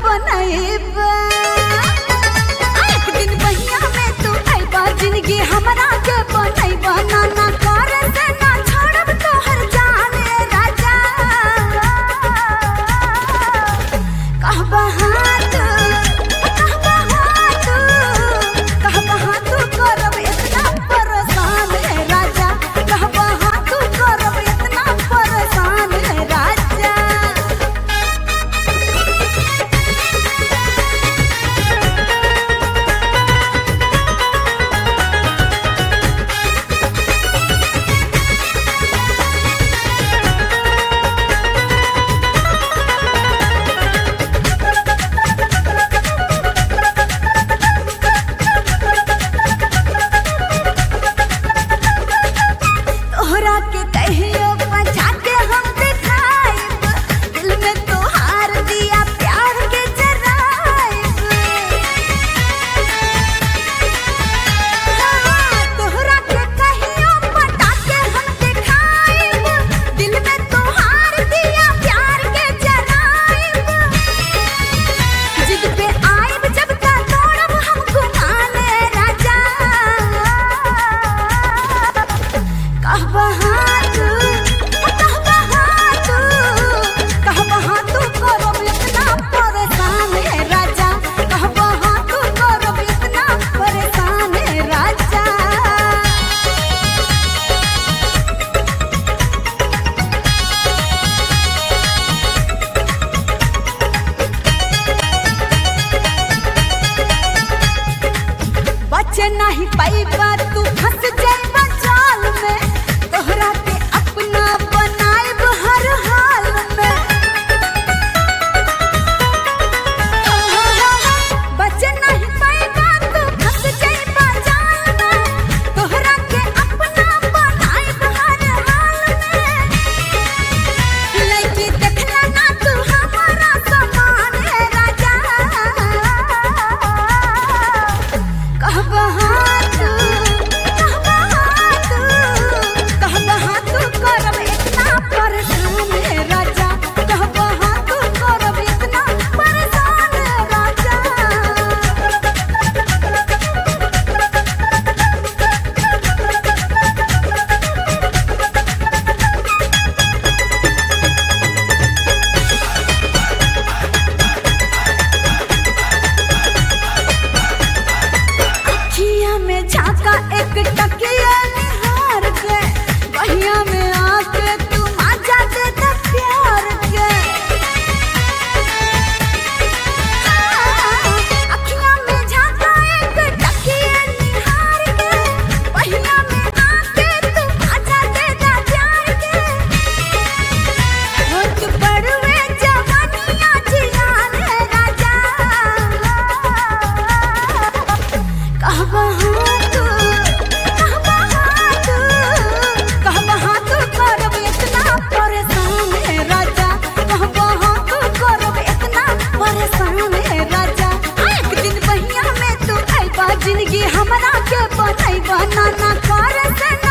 बनैबा एक दिन बहिया में तू आइबा जिंदगी हमरा के बनैबा नाना कर से ना छोड़ब तोहर जाने राजा कहबा हाथ करब इतना परेशान है राजा कहबा हाथ करब इतना परेशान है राजा तोहरा के कहियो बचा के हम दिखाइब दिल में तोहार दिया प्यार के जराइब तोहरा के कहियो बचा के हम दिखाइब दिल में तोहार दिया प्यार के जराइब जिद पे आइब जब का तोड़ब हम गुमाने राजा कहबा हाथ करब इतना परेशान है राजा कहबा हाथ करब इतना परेशान है राजा बचे नहीं पाइबा तू फंस जाइबा जाल में तोहरा के अपना बनाइब हर हाल में बचे नहीं पाइबा तू फंस जाइबा जाल में तोहरा के अपना बनाइब हर हाल में लइकी देखला ना तू हमारा समान है राजा कहबा हाथ करब इतना परेशान है राजा कहबा हाथ करब इतना परेशान है राजा अखिया में झांका एक टकिया निहार के बहिया में आके तू मजा दे दे प्यार के अखिया में झांका एक टकिया निहार के बहिया में आके तू मजा दे दे प्यार के होत बड़वे जवानिया जियान है राजा कहबा हाथ करब इतना परेशान है राजा कहबा हाथ करब इतना परेशान है राजा एक दिन बहिया में तू आइबा जिंदगी हमरा के बनैबा नाना कर से